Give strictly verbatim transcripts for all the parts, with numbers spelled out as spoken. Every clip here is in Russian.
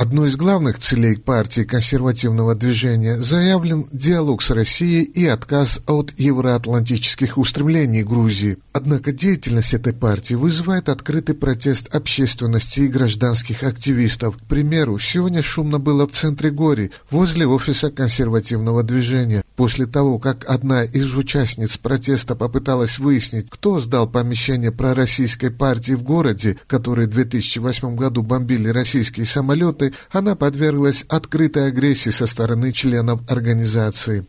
Одной из главных целей партии консервативного движения заявлен диалог с Россией и отказ от евроатлантических устремлений Грузии. Однако деятельность этой партии вызывает открытый протест общественности и гражданских активистов. К примеру, сегодня шумно было в центре Гори, возле офиса консервативного движения. После того, как одна из участниц протеста попыталась выяснить, кто сдал помещение пророссийской партии в городе, который в две тысячи восьмом году бомбили российские самолеты, она подверглась открытой агрессии со стороны членов организации.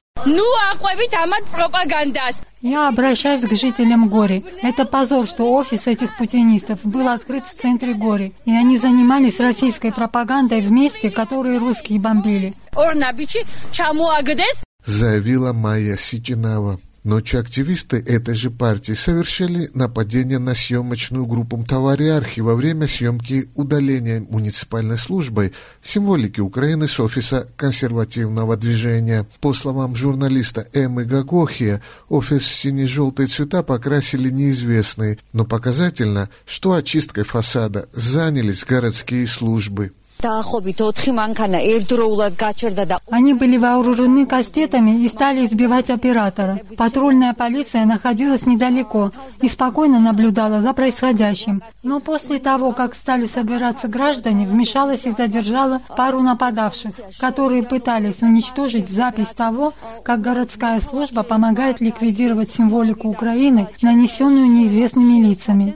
Я обращаюсь к жителям Гори. Это позор, что офис этих путинистов был открыт в центре Гори, и они занимались российской пропагандой в месте, которое русские бомбили. Заявила Майя Сичинава. Ночью активисты этой же партии совершили нападение на съемочную группу «Товариархи» во время съемки удаления муниципальной службой символики Украины с офиса консервативного движения. По словам журналиста Эммы Гагохия, офис в сине-желтые цвета покрасили неизвестные, но показательно, что очисткой фасада занялись городские службы. Они были вооружены кастетами и стали избивать оператора. Патрульная полиция находилась недалеко и спокойно наблюдала за происходящим. Но после того, как стали собираться граждане, вмешалась и задержала пару нападавших, которые пытались уничтожить запись того, как городская служба помогает ликвидировать символику Украины, нанесенную неизвестными лицами.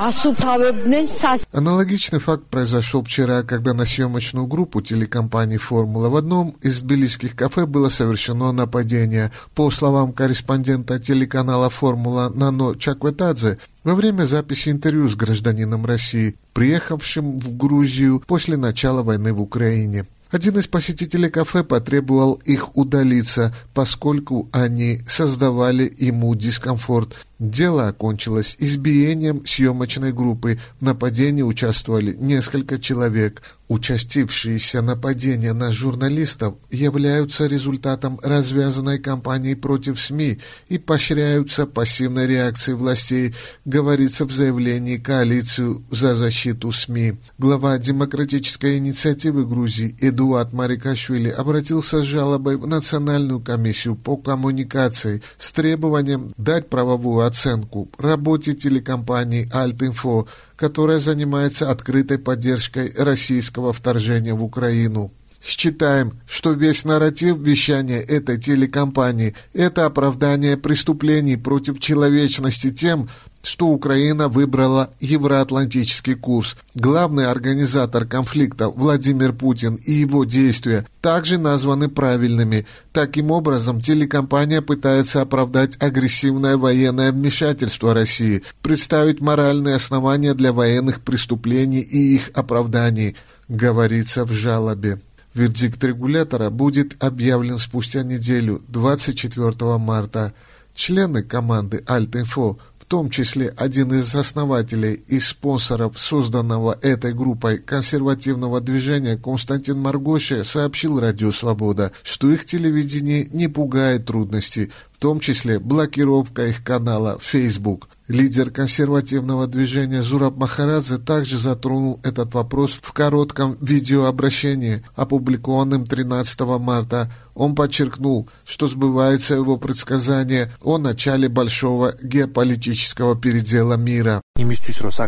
Аналогичный факт произошел вчера, когда на съемочную группу телекомпании «Формула» в одном из тбилисских кафе было совершено нападение. По словам корреспондента телеканала «Формула» Нано Чакветадзе, во время записи интервью с гражданином России, приехавшим в Грузию после начала войны в Украине. Один из посетителей кафе потребовал их удалиться, поскольку они создавали ему дискомфорт. Дело окончилось избиением съемочной группы. В нападении участвовали несколько человек. Участившиеся нападения на журналистов являются результатом развязанной кампании против СМИ и поощряются пассивной реакцией властей, говорится в заявлении коалиции за защиту СМИ. Глава Демократической инициативы Грузии Эдуард Марикашвили обратился с жалобой в Национальную комиссию по коммуникации с требованием дать правовую оценку работе телекомпании «Альтинфо», которая занимается открытой поддержкой российского вторжения в Украину. Считаем, что весь нарратив вещания этой телекомпании – это оправдание преступлений против человечности тем, что Украина выбрала евроатлантический курс. Главный организатор конфликта Владимир Путин и его действия также названы правильными. Таким образом, телекомпания пытается оправдать агрессивное военное вмешательство России, представить моральные основания для военных преступлений и их оправданий, говорится в жалобе. Вердикт регулятора будет объявлен спустя неделю, двадцать четвёртого марта. Члены команды «Альтинфо», в том числе один из основателей и спонсоров созданного этой группой консервативного движения Константин Маргоша, сообщил «Радио Свобода», что их телевидение не пугает трудности, в том числе блокировка их канала Facebook. Лидер консервативного движения Зураб Махарадзе также затронул этот вопрос в коротком видеообращении, опубликованном тринадцатого марта. Он подчеркнул, что сбывается его предсказание о начале большого геополитического передела мира. Для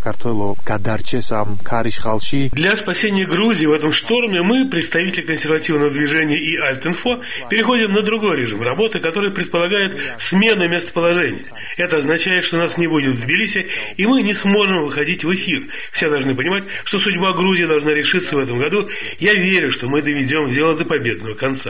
спасения Грузии в этом шторме мы, представители консервативного движения и Альтинфо, переходим на другой режим работы, который предполагает смену местоположения. Это означает, что нас не будет в Тбилиси, и мы не сможем выходить в эфир. Все должны понимать, что судьба Грузии должна решиться в этом году. Я верю, что мы доведем дело до победного конца.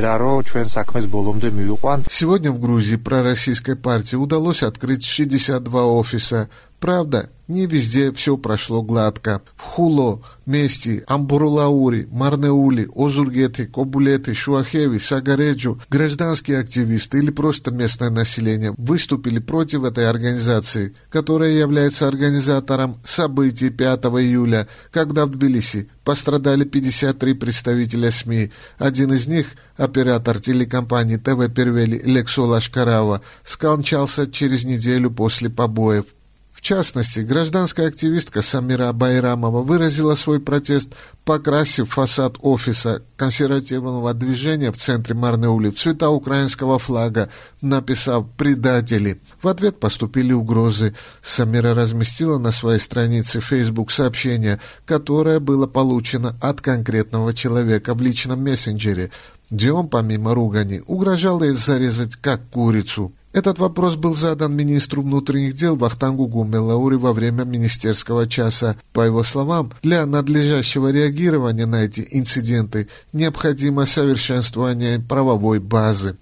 Сегодня в Грузии пророссийской партии удалось открыть шестьдесят два офиса. Правда, не везде все прошло гладко. В Хуло, Мести, Амбурулаури, Марнеули, Озургеты, Кобулеты, Шуахеви, Сагареджу гражданские активисты или просто местное население выступили против этой организации, которая является организатором событий пятого июля, когда в Тбилиси пострадали пятьдесят три представителя СМИ. Один из них, оператор телекомпании ТВ Первели Лексо Лашкарава, скончался через неделю после побоев. В частности, гражданская активистка Самира Байрамова выразила свой протест, покрасив фасад офиса консервативного движения в центре Марнеули в цвета украинского флага, написав «предатели». В ответ поступили угрозы. Самира разместила на своей странице Facebook сообщение, которое было получено от конкретного человека в личном мессенджере, где он, помимо ругани, угрожал ей зарезать как курицу. Этот вопрос был задан министру внутренних дел Вахтангу Гуммелаури во время министерского часа. По его словам, для надлежащего реагирования на эти инциденты необходимо совершенствование правовой базы.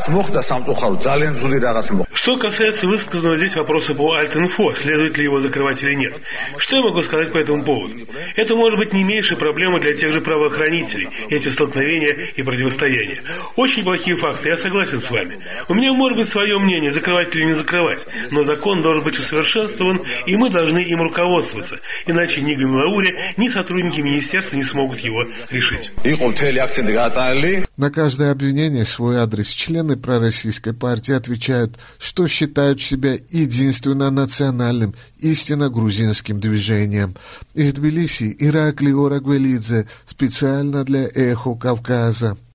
Что касается высказанного здесь вопроса по Альтинфо, следует ли его закрывать или нет, что я могу сказать по этому поводу? Это может быть не меньшей проблемой для тех же правоохранителей, эти столкновения и противостояния. Очень плохие факты, я согласен с вами. У меня может быть свое мнение, закрывать или не закрывать, но закон должен быть усовершенствован, и мы должны им руководствоваться, иначе ни Гуммелаури, ни сотрудники министерства не смогут его решить. На каждое обвинение в свой адрес члены пророссийской партии отвечают, что считают себя единственно национальным, истинно грузинским движением. Из Тбилиси Иракли Орагвелидзе специально для «Эхо Кавказа».